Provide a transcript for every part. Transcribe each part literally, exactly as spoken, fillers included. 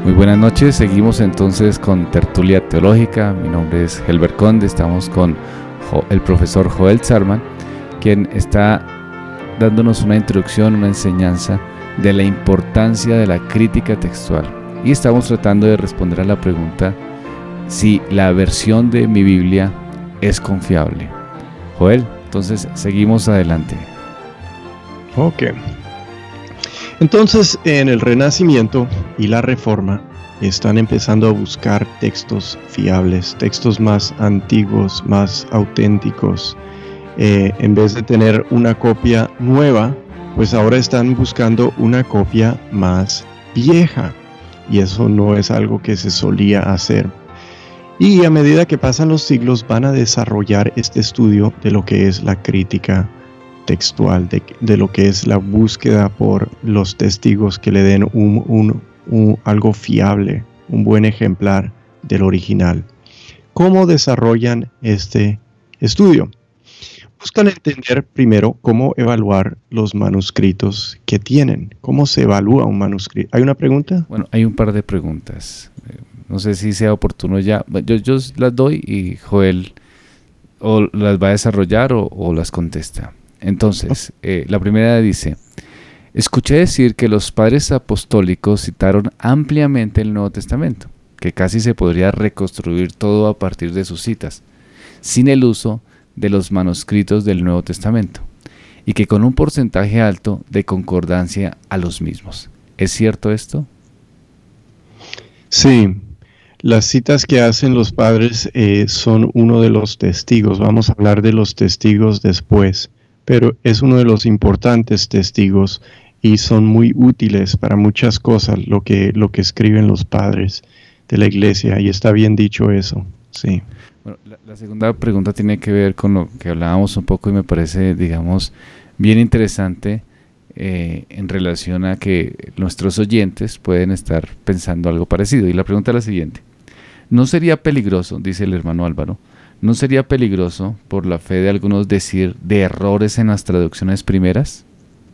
Muy buenas noches, seguimos entonces con Tertulia Teológica. Mi nombre es Helber Conde, estamos con jo- el profesor Joel Zarman, quien está dándonos una introducción, una enseñanza de la importancia de la crítica textual. Y estamos tratando de responder a la pregunta si la versión de mi Biblia es confiable. Joel, entonces seguimos adelante. Ok. Entonces, en el Renacimiento y la Reforma están empezando a buscar textos fiables, textos más antiguos, más auténticos. Eh, en vez de tener una copia nueva, pues ahora están buscando una copia más vieja. Y eso no es algo que se solía hacer. Y a medida que pasan los siglos van a desarrollar este estudio de lo que es la crítica textual, de, de lo que es la búsqueda por los testigos que le den un, un, un, algo fiable, un buen ejemplar del original. ¿Cómo desarrollan este estudio? Buscan entender primero cómo evaluar los manuscritos que tienen. ¿Cómo se evalúa un manuscrito? ¿Hay una pregunta? Bueno, hay un par de preguntas. No sé si sea oportuno ya. Yo, yo las doy y Joel o las va a desarrollar o, o las contesta. Entonces, eh, la primera dice: escuché decir que los padres apostólicos citaron ampliamente el Nuevo Testamento, que casi se podría reconstruir todo a partir de sus citas, sin el uso de los manuscritos del Nuevo Testamento, y que con un porcentaje alto de concordancia a los mismos. ¿Es cierto esto? Sí. Las citas que hacen los padres eh, son uno de los testigos. Vamos a hablar de los testigos después, pero es uno de los importantes testigos y son muy útiles para muchas cosas lo que, lo que escriben los padres de la iglesia, y está bien dicho eso, sí. Bueno, la, la segunda pregunta tiene que ver con lo que hablábamos un poco y me parece, digamos, bien interesante eh, en relación a que nuestros oyentes pueden estar pensando algo parecido. Y la pregunta es la siguiente: ¿no sería peligroso, dice el hermano Álvaro, no sería peligroso por la fe de algunos decir de errores en las traducciones primeras?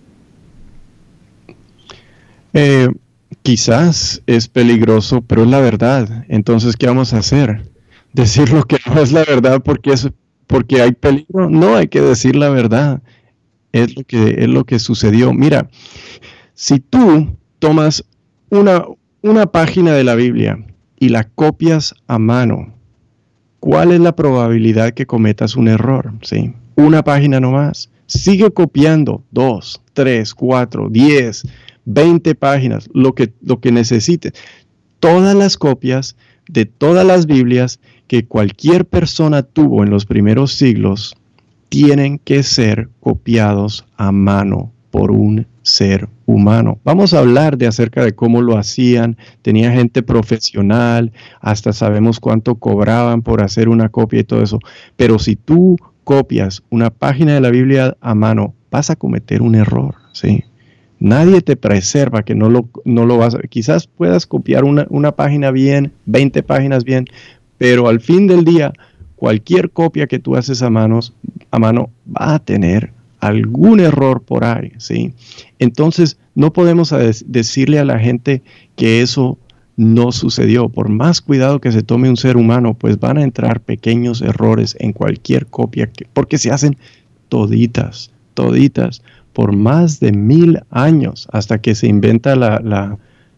Eh, quizás es peligroso, pero es la verdad. Entonces, ¿qué vamos a hacer? ¿Decir lo que no es la verdad porque, es, porque hay peligro? No, hay que decir la verdad. Es lo que, es lo que sucedió. Mira, si tú tomas una, una página de la Biblia y la copias a mano, ¿cuál es la probabilidad que cometas un error? ¿Sí? Una página nomás. Sigue copiando dos, tres, cuatro, diez, veinte páginas, lo que, lo que necesites. Todas las copias de todas las Biblias que cualquier persona tuvo en los primeros siglos tienen que ser copiados a mano por un ser humano. Vamos a hablar de acerca de cómo lo hacían. Tenía gente profesional, hasta sabemos cuánto cobraban por hacer una copia y todo eso. Pero si tú copias una página de la Biblia a mano, vas a cometer un error, ¿sí? Nadie te preserva que no lo, no lo vas a... Quizás puedas copiar una, una página bien, veinte páginas bien, pero al fin del día, cualquier copia que tú haces a, manos, a mano va a tener algún error por ahí, ¿sí? Entonces, no podemos des- decirle a la gente que eso no sucedió. Por más cuidado que se tome un ser humano, pues van a entrar pequeños errores en cualquier copia, que, porque se hacen toditas, toditas, por más de mil años, hasta que se inventa la, la,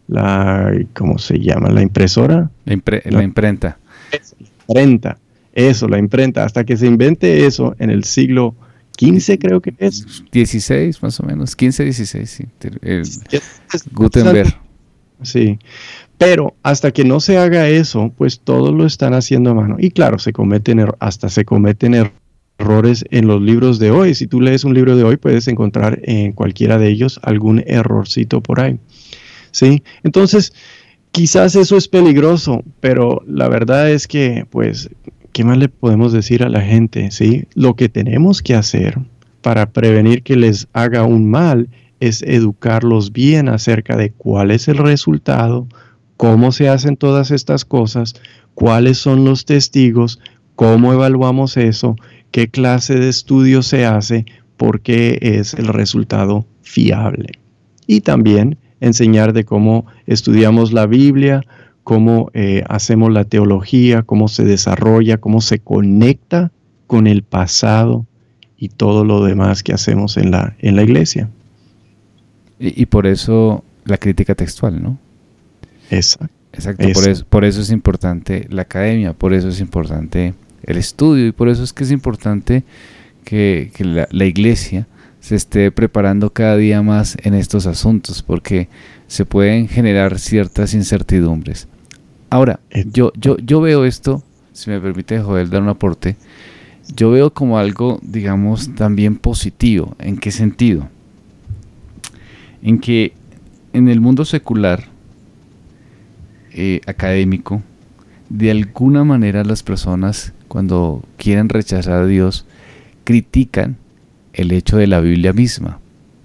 la ¿cómo se llama? ¿La impresora? La, impre- la, la imprenta. La imprenta, eso, la imprenta, hasta que se invente eso en el siglo quince, creo que es. dieciséis más o menos, quince, dieciséis, sí. El Gutenberg. Sí, pero hasta que no se haga eso, pues todo lo están haciendo a mano. Y claro, se cometen er- hasta se cometen errores. errores en los libros de hoy. Si tú lees un libro de hoy, puedes encontrar en cualquiera de ellos algún errorcito por ahí, ¿sí? Entonces, quizás eso es peligroso, pero la verdad es que, pues, ¿qué más le podemos decir a la gente, sí? Lo que tenemos que hacer para prevenir que les haga un mal es educarlos bien acerca de cuál es el resultado, cómo se hacen todas estas cosas, cuáles son los testigos, cómo evaluamos eso, qué clase de estudio se hace, por qué es el resultado fiable. Y también enseñar de cómo estudiamos la Biblia, cómo eh, hacemos la teología, cómo se desarrolla, cómo se conecta con el pasado y todo lo demás que hacemos en la, en la iglesia. Y, y por eso la crítica textual, ¿no? Exacto. Exacto, por eso, por eso es importante la academia, por eso es importante el estudio y por eso es que es importante que, que la, la iglesia se esté preparando cada día más en estos asuntos, porque se pueden generar ciertas incertidumbres. Ahora, yo, yo, yo veo esto, si me permite Joel dar un aporte, yo veo como algo, digamos, también positivo. ¿En qué sentido? En que en el mundo secular, eh, académico, de alguna manera las personas cuando quieren rechazar a Dios critican el hecho de la Biblia misma.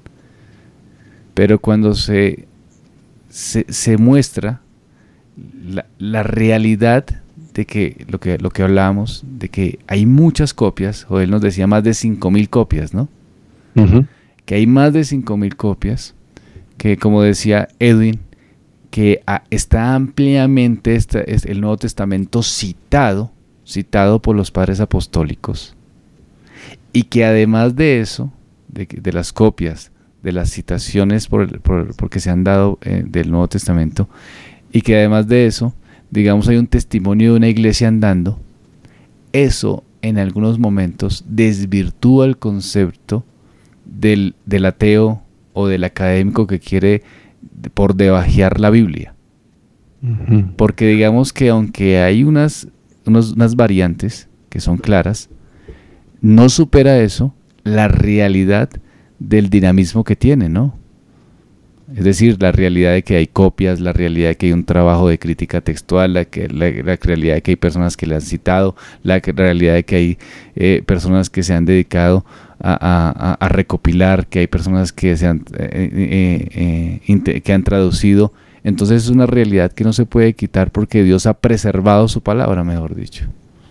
Pero cuando se, se, se muestra la, la realidad de que lo que lo que hablábamos, de que hay muchas copias, Joel nos decía más de cinco mil copias, ¿no? Uh-huh. Que hay más de cinco mil copias, que como decía Edwin, que a, está ampliamente esta, es el Nuevo Testamento citado, citado por los padres apostólicos, y que además de eso, de, de las copias, de las citaciones por, por, porque se han dado eh, del Nuevo Testamento, y que además de eso, digamos, hay un testimonio de una iglesia andando, eso en algunos momentos desvirtúa el concepto del, del ateo o del académico que quiere por debajear la Biblia. Uh-huh. Porque digamos que aunque hay unas, unos, unas variantes que son claras, no supera eso la realidad del dinamismo que tiene, ¿no? Es decir, la realidad de que hay copias, la realidad de que hay un trabajo de crítica textual, la, que, la, la realidad de que hay personas que le han citado, la que, realidad de que hay eh, personas que se han dedicado a, a, a recopilar, que hay personas que, se han, eh, eh, eh, que han traducido. Entonces es una realidad que no se puede quitar porque Dios ha preservado su palabra, mejor dicho.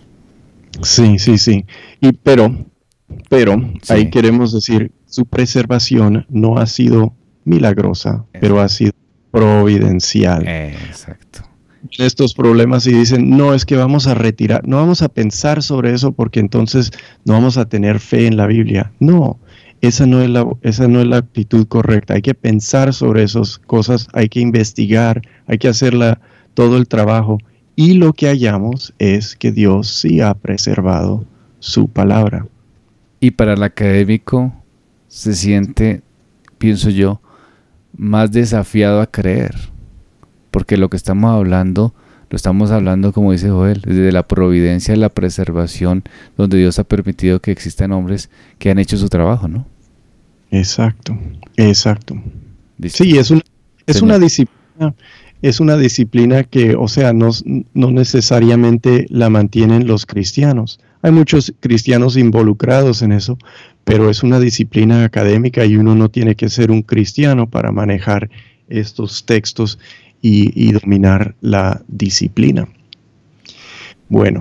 Sí, sí, sí. Y pero, pero sí. Ahí queremos decir, su preservación no ha sido milagrosa, Exacto. pero ha sido providencial. Exacto. Estos problemas y dicen, no, es que vamos a retirar, no vamos a pensar sobre eso porque entonces no vamos a tener fe en la Biblia. No, esa no es la, esa no es la actitud correcta. Hay que pensar sobre esas cosas, hay que investigar, hay que hacer la, todo el trabajo. Y lo que hallamos es que Dios sí ha preservado su palabra. Y para el académico se siente, pienso yo, más desafiado a creer, porque lo que estamos hablando, lo estamos hablando, como dice Joel, desde la providencia y la preservación, donde Dios ha permitido que existan hombres que han hecho su trabajo, ¿no? Exacto, exacto. ¿Listo? Sí, es una, es una disciplina, es una disciplina que, o sea, no, no necesariamente la mantienen los cristianos. Hay muchos cristianos involucrados en eso, pero es una disciplina académica y uno no tiene que ser un cristiano para manejar estos textos y, y dominar la disciplina. Bueno,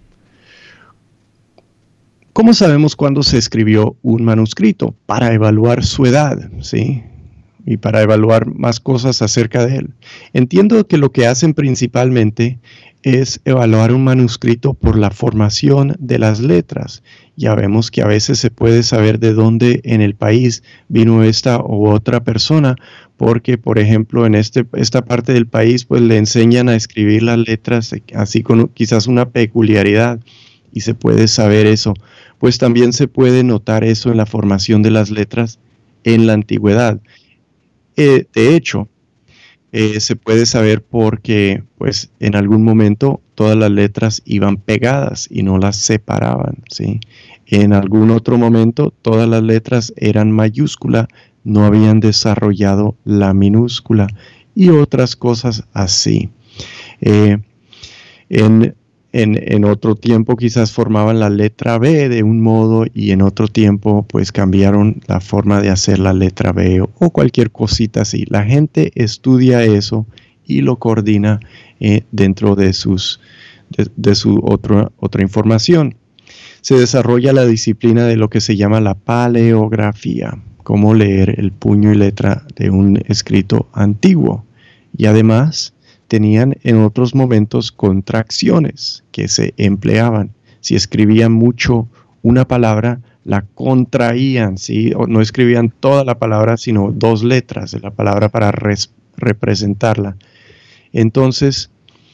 ¿cómo sabemos cuándo se escribió un manuscrito? Para evaluar su edad, ¿sí? Y para evaluar más cosas acerca de él. Entiendo que lo que hacen principalmente es evaluar un manuscrito por la formación de las letras. Ya vemos que a veces se puede saber de dónde en el país vino esta u otra persona, porque, por ejemplo, en este, esta parte del país, pues le enseñan a escribir las letras así con quizás una peculiaridad, y se puede saber eso. Pues también se puede notar eso en la formación de las letras en la antigüedad. Eh, de hecho, Eh, se puede saber porque pues en algún momento todas las letras iban pegadas y no las separaban, ¿sí? En algún otro momento todas las letras eran mayúscula, no habían desarrollado la minúscula y otras cosas así. Eh, en, en, en otro tiempo quizás formaban la letra B de un modo y en otro tiempo pues cambiaron la forma de hacer la letra B o, o cualquier cosita así. La gente estudia eso y lo coordina eh, dentro de, sus, de, de su otro, otra información. Se desarrolla la disciplina de lo que se llama la paleografía. cómo leer el puño y letra de un escrito antiguo. Y además tenían en otros momentos contracciones que se empleaban. Si escribían mucho una palabra, la contraían, ¿sí? O no escribían toda la palabra, sino dos letras de la palabra para res- representarla. Entonces,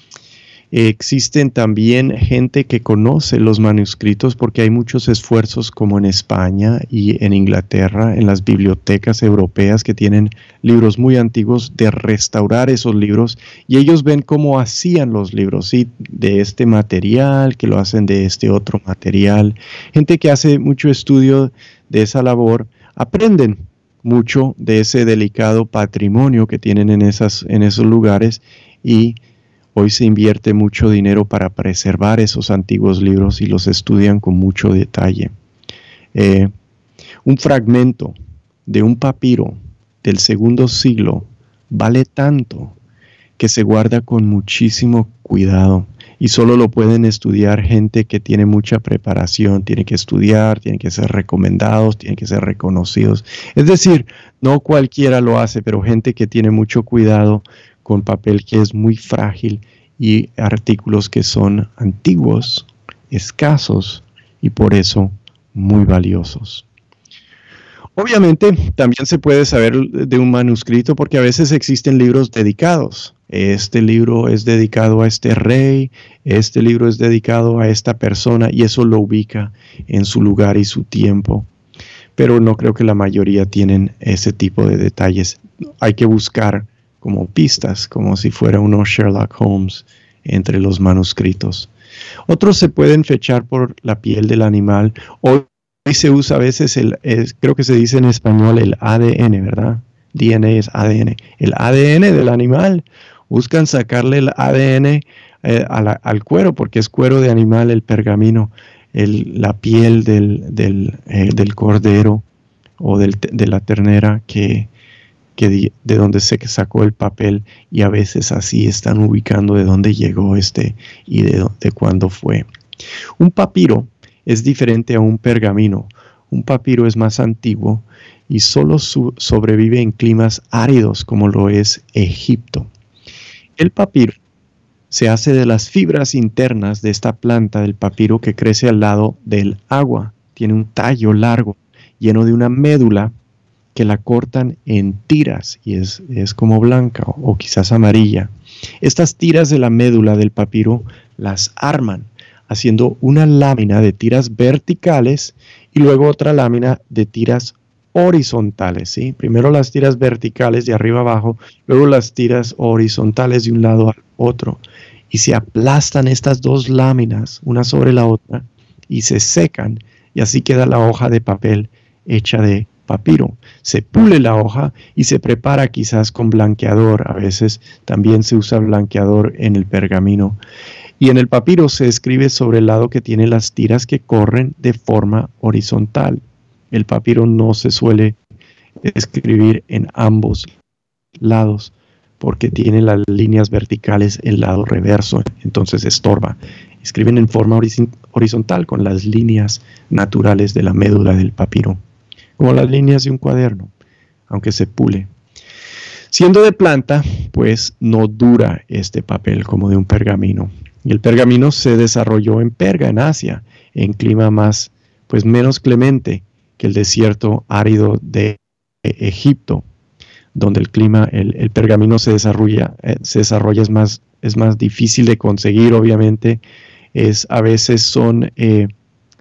existen también gente que conoce los manuscritos porque hay muchos esfuerzos como en España y en Inglaterra, en las bibliotecas europeas que tienen libros muy antiguos, de restaurar esos libros, y ellos ven cómo hacían los libros, ¿sí? De este material, que lo hacen de este otro material. Gente que hace mucho estudio de esa labor, aprenden mucho de ese delicado patrimonio que tienen en, esas, en esos lugares, y hoy se invierte mucho dinero para preservar esos antiguos libros y los estudian con mucho detalle. Eh, un fragmento de un papiro del segundo siglo vale tanto que se guarda con muchísimo cuidado y solo lo pueden estudiar gente que tiene mucha preparación, tiene que estudiar, tiene que ser recomendados, tiene que ser reconocidos. Es decir, no cualquiera lo hace, pero gente que tiene mucho cuidado con papel que es muy frágil y artículos que son antiguos, escasos y por eso muy valiosos. Obviamente también se puede saber de un manuscrito porque a veces existen libros dedicados. Este libro es dedicado a este rey, este libro es dedicado a esta persona y eso lo ubica en su lugar y su tiempo. Pero no creo que la mayoría tienen ese tipo de detalles. Hay que buscar como pistas, como si fuera uno Sherlock Holmes entre los manuscritos. Otros se pueden fechar por la piel del animal. Hoy se usa a veces, el, es, creo que se dice en español el A D N, ¿verdad? D N A es A D N. El A D N del animal. Buscan sacarle el A D N eh, a la, al cuero, porque es cuero de animal el pergamino, el, la piel del, del, eh, del cordero o del, de la ternera que Que de, de donde se sacó el papel, y a veces así están ubicando de dónde llegó este y de, de cuándo fue. Un papiro es diferente a un pergamino. Un papiro es más antiguo y solo su, sobrevive en climas áridos como lo es Egipto. El papiro se hace de las fibras internas de esta planta del papiro que crece al lado del agua. Tiene un tallo largo lleno de una médula que la cortan en tiras y es, es como blanca o, o quizás amarilla. Estas tiras de la médula del papiro las arman haciendo una lámina de tiras verticales y luego otra lámina de tiras horizontales, ¿sí? Primero las tiras verticales de arriba abajo, luego las tiras horizontales de un lado al otro. Y se aplastan estas dos láminas una sobre la otra y se secan y así queda la hoja de papel hecha de papiro. Se pule la hoja y se prepara quizás con blanqueador. A veces también se usa blanqueador en el pergamino. Y en el papiro se escribe sobre el lado que tiene las tiras que corren de forma horizontal. El papiro no se suele escribir en ambos lados porque tiene las líneas verticales el lado reverso, entonces estorba. Escriben en forma horizontal con las líneas naturales de la médula del papiro, como las líneas de un cuaderno, aunque se pule. Siendo de planta, pues no dura este papel como de un pergamino. Y el pergamino se desarrolló en Perga, en Asia, en clima más, pues menos clemente que el desierto árido de Egipto, donde el clima, el, el pergamino se desarrolla, eh, se desarrolla es más, es más difícil de conseguir, obviamente. Es, a veces son eh,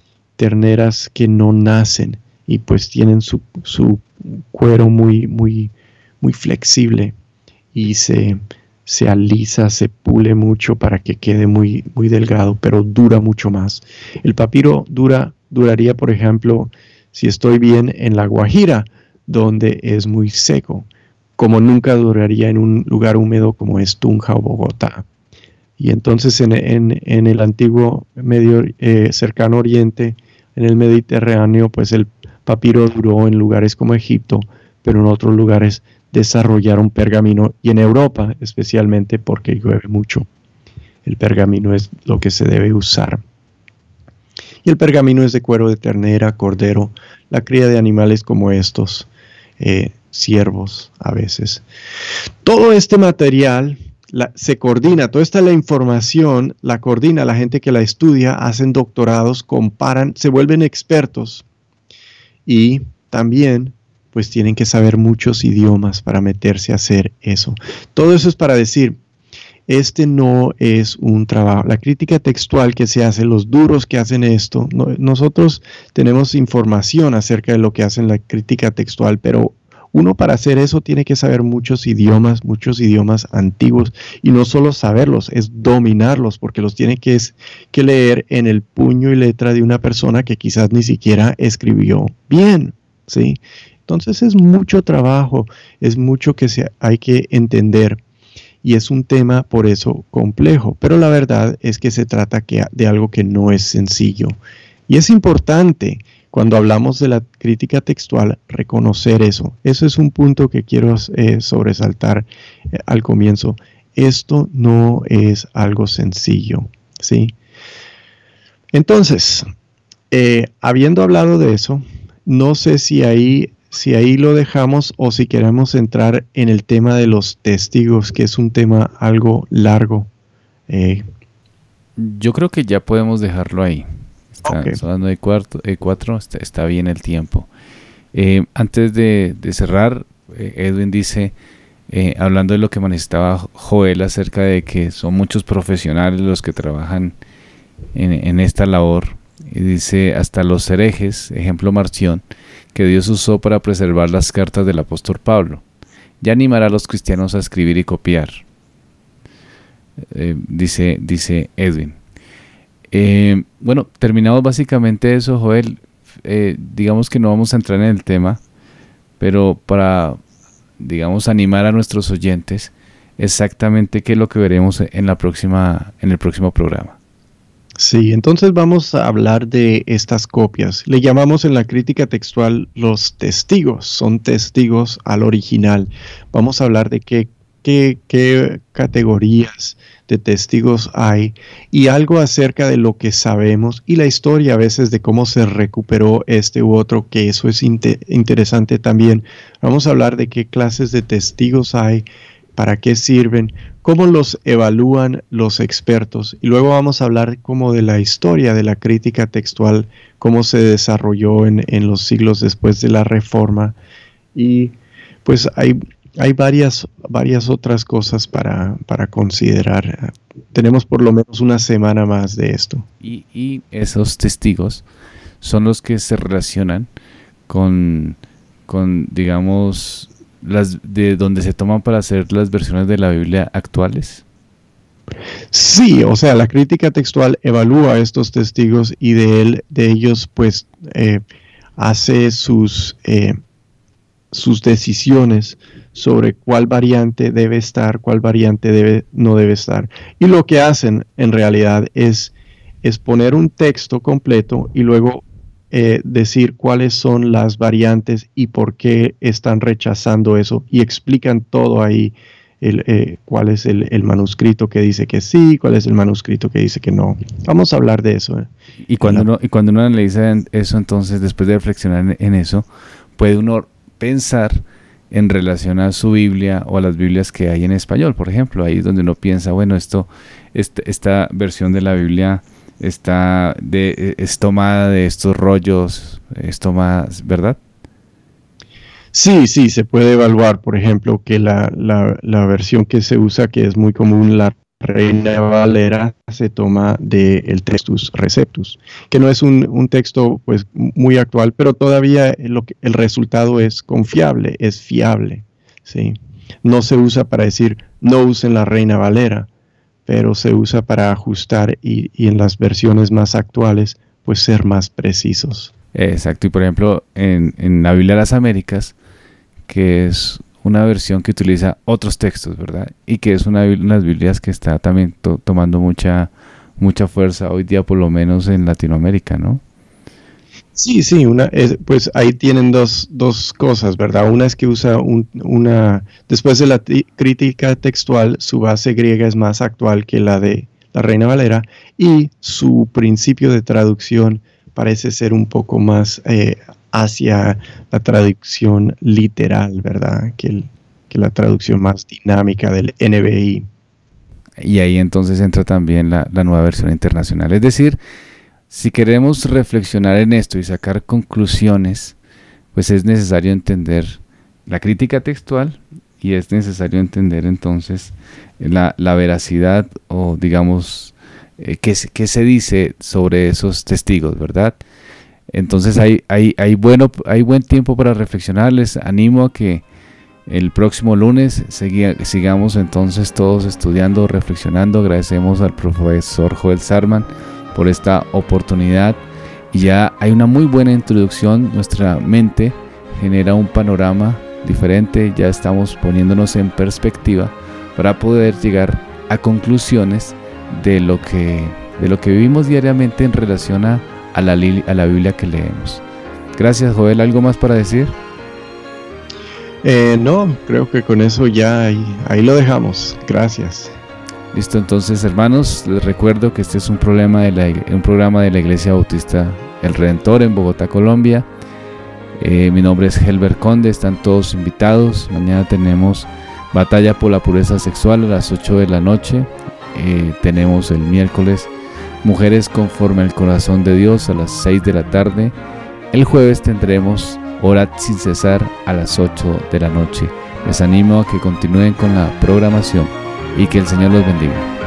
terneras que no nacen y pues tienen su, su cuero muy, muy, muy flexible y se, se alisa, se pule mucho para que quede muy, muy delgado, pero dura mucho más. El papiro dura, duraría, por ejemplo, si estoy bien en La Guajira, donde es muy seco, como nunca duraría en un lugar húmedo como es Tunja o Bogotá. Y entonces en, en, en el antiguo medio eh, cercano oriente, en el Mediterráneo, pues el papiro duró en lugares como Egipto, pero en otros lugares desarrollaron pergamino, y en Europa especialmente porque llueve mucho. El pergamino es lo que se debe usar. Y el pergamino es de cuero de ternera, cordero, la cría de animales como estos. eh, siervos a veces. Todo este material la, se coordina, toda esta la información la coordina la gente que la estudia, hacen doctorados, comparan, se vuelven expertos y también pues tienen que saber muchos idiomas para meterse a hacer eso. Todo eso es para decir, este no es un trabajo. La crítica textual que se hace, los duros que hacen esto, no, nosotros tenemos información acerca de lo que hacen la crítica textual, pero uno para hacer eso tiene que saber muchos idiomas, muchos idiomas antiguos, y no solo saberlos, es dominarlos, porque los tiene que, es, que leer en el puño y letra de una persona que quizás ni siquiera escribió bien, ¿sí? Entonces es mucho trabajo, es mucho que se, hay que entender y es un tema por eso complejo, pero la verdad es que se trata que, de algo que no es sencillo. Y es importante cuando hablamos de la crítica textual reconocer eso. Eso es un punto que quiero eh, sobresaltar eh, al comienzo. Esto no es algo sencillo, ¿sí? Entonces, eh, habiendo hablado de eso, no sé si ahí... Si ahí lo dejamos o si queremos entrar en el tema de los testigos, que es un tema algo largo. Eh. Yo creo que ya podemos dejarlo ahí. Está, Okay. Son las nueve y cuatro, está, está bien el tiempo. Eh, antes de, de cerrar, eh, Edwin dice, eh, hablando de lo que manifestaba Joel acerca de que son muchos profesionales los que trabajan en, en esta labor, y dice, hasta los herejes, ejemplo Marción, que Dios usó para preservar las cartas del apóstol Pablo. Ya animará a los cristianos a escribir y copiar, eh, dice, dice Edwin. Eh, bueno, terminamos básicamente eso, Joel. Eh, digamos que no vamos a entrar en el tema, pero para, digamos, animar a nuestros oyentes, exactamente qué es lo que veremos en la próxima, en el próximo programa. Sí, entonces vamos a hablar de estas copias. Le llamamos en la crítica textual los testigos, son testigos al original. Vamos a hablar de qué, qué, qué categorías de testigos hay y algo acerca de lo que sabemos y la historia a veces de cómo se recuperó este u otro, que eso es inte- interesante también. Vamos a hablar de qué clases de testigos hay, para qué sirven, cómo los evalúan los expertos. Y luego vamos a hablar como de la historia de la crítica textual, cómo se desarrolló en, en los siglos después de la Reforma. Y pues hay, hay varias, varias otras cosas para, para considerar. Tenemos por lo menos una semana más de esto. Y, y esos testigos son los que se relacionan con, con digamos... las de donde se toman para hacer las versiones de la Biblia actuales. Sí, o sea, la crítica textual evalúa a estos testigos y de él, de ellos, pues, eh, hace sus, eh, sus decisiones sobre cuál variante debe estar, cuál variante debe, no debe estar. Y lo que hacen, en realidad, es, es poner un texto completo y luego Eh, decir cuáles son las variantes y por qué están rechazando eso y explican todo ahí, el, eh, cuál es el, el manuscrito que dice que sí, cuál es el manuscrito que dice que no. Vamos a hablar de eso. ¿eh? Y cuando, uno, y cuando uno analiza eso, entonces después de reflexionar en, en eso, puede uno pensar en relación a su Biblia o a las Biblias que hay en español, por ejemplo. Ahí es donde uno piensa, bueno, esto, esta, esta versión de la Biblia está de, es tomada de estos rollos, es tomada, ¿verdad? Sí, sí, se puede evaluar, por ejemplo, que la, la, la versión que se usa, que es muy común, la Reina Valera, se toma del Textus Receptus, que no es un, un texto pues muy actual, pero todavía lo que, el resultado es confiable, es fiable, ¿sí? No se usa para decir, no usen la Reina Valera, pero se usa para ajustar y, y en las versiones más actuales, pues ser más precisos. Exacto, y por ejemplo, en, en la Biblia de las Américas, que es una versión que utiliza otros textos, ¿verdad? Y que es una de las Biblias que está también to- tomando mucha, mucha fuerza hoy día, por lo menos en Latinoamérica, ¿no? Sí, sí, una, es, pues ahí tienen dos, dos cosas, ¿verdad? Una es que usa un, una, después de la t- crítica textual, su base griega es más actual que la de la Reina Valera y su principio de traducción parece ser un poco más eh, hacia la traducción literal, ¿verdad? Que, el, que la traducción más dinámica del N B I. Y ahí entonces entra también la, la nueva versión internacional. Es decir, si queremos reflexionar en esto y sacar conclusiones, pues es necesario entender la crítica textual y es necesario entender entonces la, la veracidad o digamos eh, qué, qué se dice sobre esos testigos, ¿verdad? Entonces hay, hay, hay, bueno, hay buen tiempo para reflexionar. Les animo a que el próximo lunes segui, sigamos entonces todos estudiando, reflexionando. Agradecemos al profesor Joel Sarman por esta oportunidad y ya hay una muy buena introducción. Nuestra mente genera un panorama diferente, ya estamos poniéndonos en perspectiva para poder llegar a conclusiones de lo que, de lo que vivimos diariamente en relación a, a, la, a la Biblia que leemos. Gracias, Joel. ¿Algo más para decir? Eh, no, creo que con eso ya ahí, ahí lo dejamos. Gracias. Listo, entonces, hermanos, les recuerdo que este es un, problema de la, un programa de la Iglesia Bautista El Redentor en Bogotá, Colombia. Eh, mi nombre es Helber Conde, están todos invitados. Mañana tenemos Batalla por la Pureza Sexual a las ocho de la noche. Eh, tenemos el miércoles Mujeres conforme al corazón de Dios a las seis de la tarde. El jueves tendremos Orad sin cesar a las ocho de la noche. Les animo a que continúen con la programación y que el Señor los bendiga.